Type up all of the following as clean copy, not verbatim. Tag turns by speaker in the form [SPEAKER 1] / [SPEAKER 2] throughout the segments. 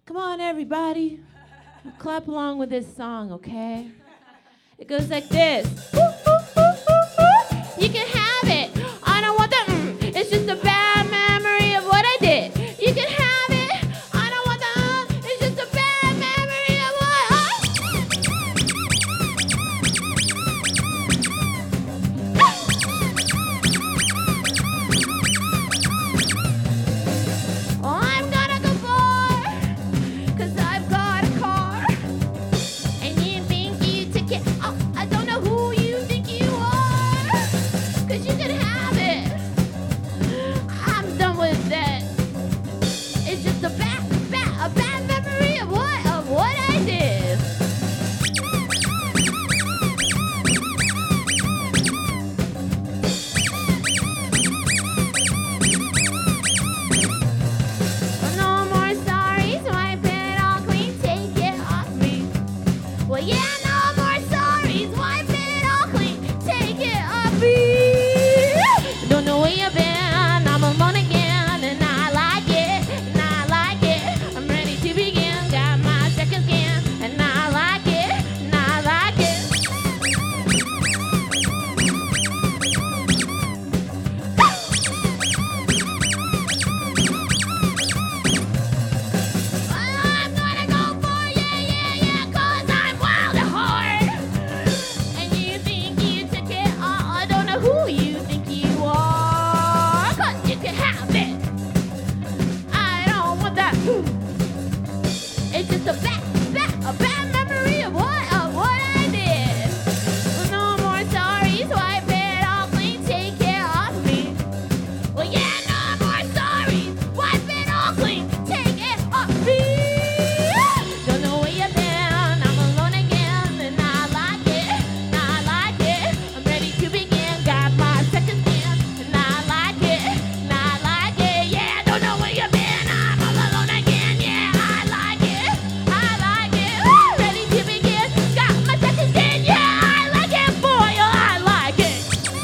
[SPEAKER 1] Come on, everybody. Clap along with this song, okay? It goes like this. You can have it. I don't want that. It's just a bad memory of what I did. You can have it. I don't want that. It's just a bad memory of what I'm gonna go far, 'cause I've got a car. And you think you took it. Oh, I don't know who you think you are. 'Cause you can have it. I'm done with that. It's just a bad memory of what I did. No more sorries, wipe it all clean, take it off me. Well, yeah, no more sorries, wipe it all clean, take it off me. Don't know where you've been, I'm alone again, and I like it, I'm ready to begin, got my second skin, and I like it, I'm gonna go for yeah, 'cause I'm wild at heart. And you think you took it all, I don't know who you think you are. 'Cause you can have it. I don't want that. It's just a bad memory of what I did. No more sorries, wipe it all clean, take it off me. Well, yeah, no more sorries, wipe it all clean, take it off me. Don't know where you've been, I'm alone again, and I like it, I'm ready to begin, got my second skin, and I like it, yeah, don't know where you've been, I'm all alone again, yeah, I like it, woo, ready to begin, got my second skin, yeah, I like it, boy, oh, I like it.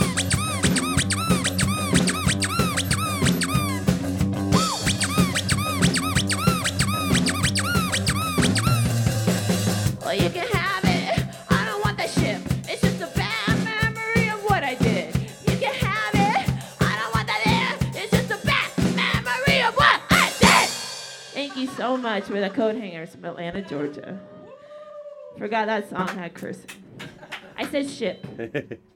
[SPEAKER 1] Well, you can have it. I don't want that shit. It's just a bad memory of what I did. You can have it. I don't want that in. It's just a bad memory of what I did. Thank you so much for the coat hangers from Atlanta, Georgia. Forgot that song had cursing. I said shit.